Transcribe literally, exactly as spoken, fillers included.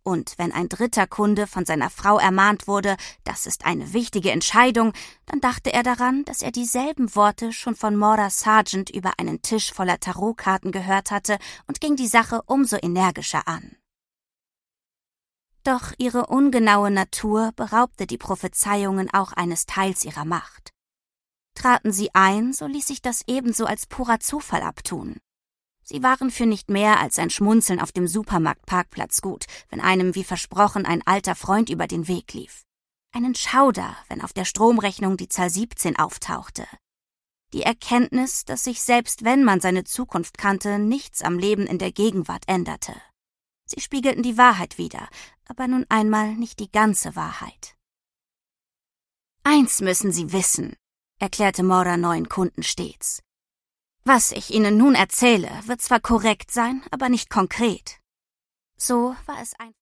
Und wenn ein dritter Kunde von seiner Frau ermahnt wurde, das ist eine wichtige Entscheidung, dann dachte er daran, dass er dieselben Worte schon von Maura Sargent über einen Tisch voller Tarotkarten gehört hatte und ging die Sache umso energischer an. Doch ihre ungenaue Natur beraubte die Prophezeiungen auch eines Teils ihrer Macht. Traten sie ein, so ließ sich das ebenso als purer Zufall abtun. Sie waren für nicht mehr als ein Schmunzeln auf dem Supermarktparkplatz gut, wenn einem wie versprochen ein alter Freund über den Weg lief. Einen Schauder, wenn auf der Stromrechnung die Zahl siebzehn auftauchte. Die Erkenntnis, dass sich selbst wenn man seine Zukunft kannte, nichts am Leben in der Gegenwart änderte. Sie spiegelten die Wahrheit wider, aber nun einmal nicht die ganze Wahrheit. »Eins müssen Sie wissen«, erklärte Maura neuen Kunden stets. »Was ich Ihnen nun erzähle, wird zwar korrekt sein, aber nicht konkret.« So war es ein